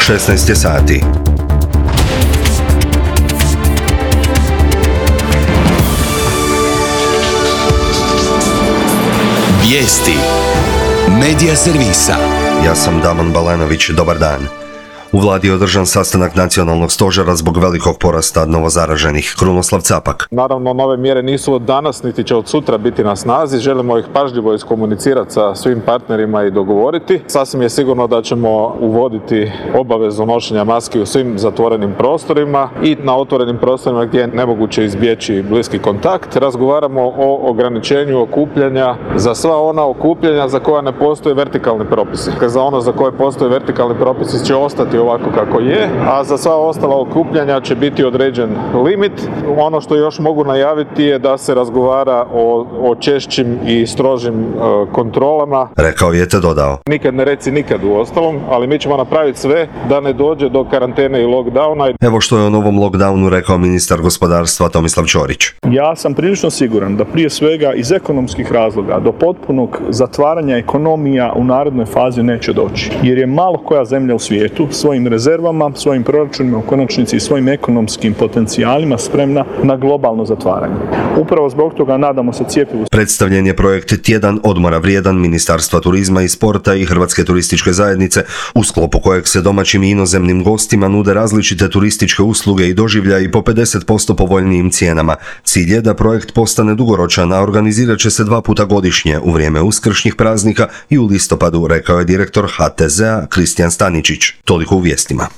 16 je sati. Vijesti Medija servisa. Ja sam Damon Balenović, dobar dan. U vladi je održan sastanak nacionalnog stožera zbog velikog porasta novozaraženih. Krunoslav Capak. Naravno, nove mjere nisu od danas, niti će od sutra biti na snazi. Želimo ih pažljivo iskomunicirati sa svim partnerima i dogovoriti. Sasvim je sigurno da ćemo uvoditi obavezu nošenja maski u svim zatvorenim prostorima i na otvorenim prostorima gdje je nemoguće izbjeći bliski kontakt. Razgovaramo o ograničenju okupljanja za sva ona okupljanja za koja ne postoje vertikalni propisi. Za ono za koje postoje vertikalni propisi će ostati ovako kako je, a za sva ostala okupljanja će biti određen limit. Ono što još mogu najaviti je da se razgovara o češćim i strožim kontrolama. Rekao je te dodao. Nikad ne reci nikad u ostalom, ali mi ćemo napraviti sve da ne dođe do karantene i lockdowna. Evo što je o novom lockdownu rekao ministar gospodarstva Tomislav Ćorić. Ja sam prilično siguran da prije svega iz ekonomskih razloga do potpunog zatvaranja ekonomija u narednoj fazi neće doći. Jer je malo koja zemlja u svijetu svojim rezervama, svojim proračunima, u konačnici i svojim ekonomskim potencijalima spremna na globalno zatvaranje. Upravo zbog toga nadamo se cjepivu. Predstavljen je projekt Tjedan odmora vrijedan Ministarstva turizma i sporta i Hrvatske turističke zajednice, u sklopu kojeg se domaćim i inozemnim gostima nude različite turističke usluge i doživlja i po 50% povoljnijim cijenama. Cilj je da projekt postane dugoročan, a organizirat će se 2 puta godišnje u vrijeme uskršnjih praznika i u listopadu, rekao je direktor HTZ-a Kristijan Staničić. Toliko u vijestima.